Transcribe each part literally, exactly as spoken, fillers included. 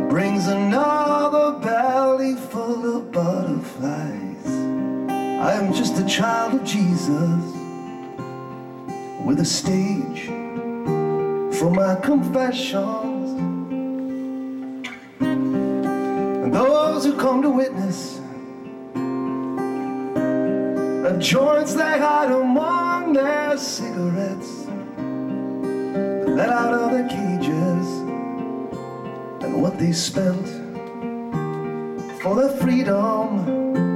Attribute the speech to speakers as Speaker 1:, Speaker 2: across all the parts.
Speaker 1: brings another belly full of butterflies. I am just a child of Jesus, with a stage for my confessions, and those who come to witness have joints they hide among their cigarettes, let out of their cages, and what they spent for their freedom.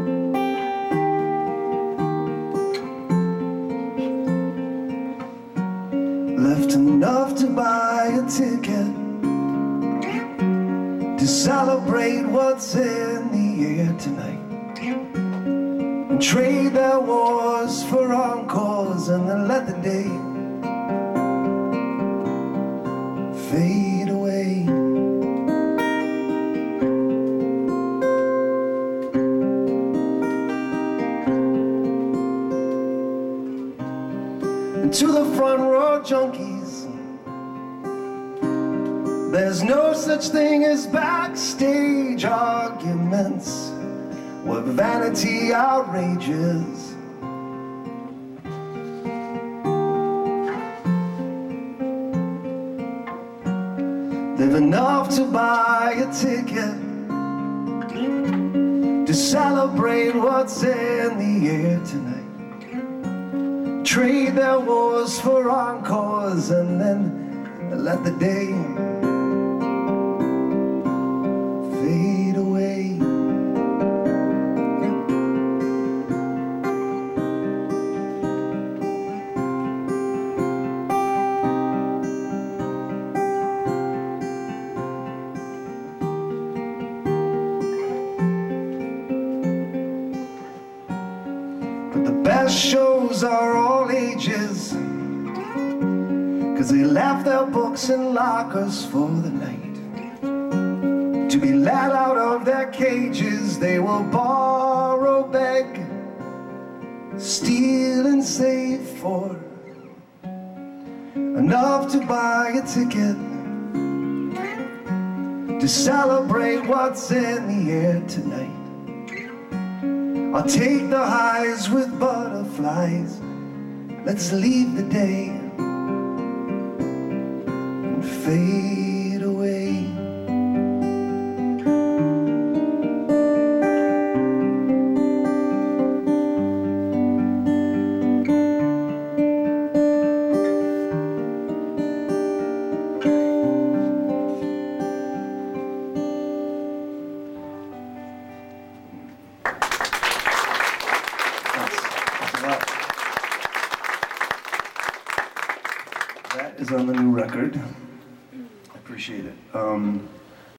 Speaker 1: Left enough to buy a ticket to celebrate what's in the air tonight, and trade their wars for encores, and then let the day fade away. And to the front row junkies, there's no such thing as backstage arguments where vanity outrages. They've enough to buy a ticket to celebrate what's in the air tonight, trade their wars for encores, and then let the day fade away. But the best shows are all ages, 'cause they left their books in lockers for the night. To be let out of their cages, they will borrow, beg, steal and save for enough to buy a ticket to celebrate what's in the air tonight. I'll take the highs with butterflies. Let's leave the day and fade away. That is on the new record. I appreciate it. Um,